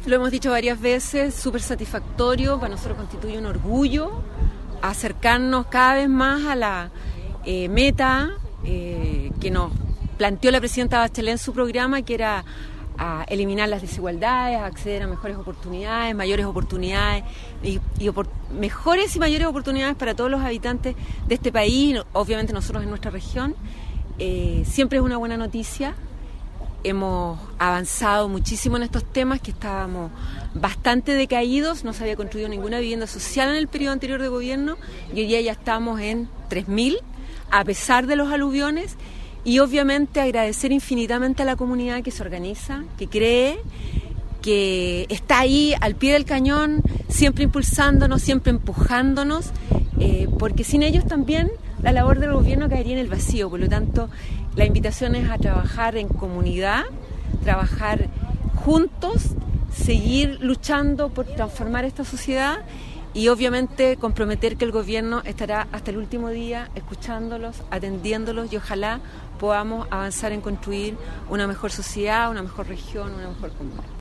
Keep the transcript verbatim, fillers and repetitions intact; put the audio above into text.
lo hemos dicho varias veces, súper satisfactorio, para nosotros constituye un orgullo acercarnos cada vez más a la eh, meta eh, que nos planteó la presidenta Bachelet en su programa, que era a eliminar las desigualdades, a acceder a mejores oportunidades, mayores oportunidades y, y opor- mejores y mayores oportunidades para todos los habitantes de este país, obviamente nosotros en nuestra región. Eh, siempre es una buena noticia. Hemos avanzado muchísimo en estos temas, que estábamos bastante decaídos, no se había construido ninguna vivienda social en el periodo anterior de gobierno y hoy día ya estamos en tres mil, a pesar de los aluviones, y obviamente agradecer infinitamente a la comunidad que se organiza, que cree, que está ahí al pie del cañón, siempre impulsándonos, siempre empujándonos, eh, porque sin ellos también la labor del gobierno caería en el vacío. Por lo tanto, la invitación es a trabajar en comunidad, trabajar juntos, seguir luchando por transformar esta sociedad y obviamente comprometer que el gobierno estará hasta el último día escuchándolos, atendiéndolos y ojalá podamos avanzar en construir una mejor sociedad, una mejor región, una mejor comuna.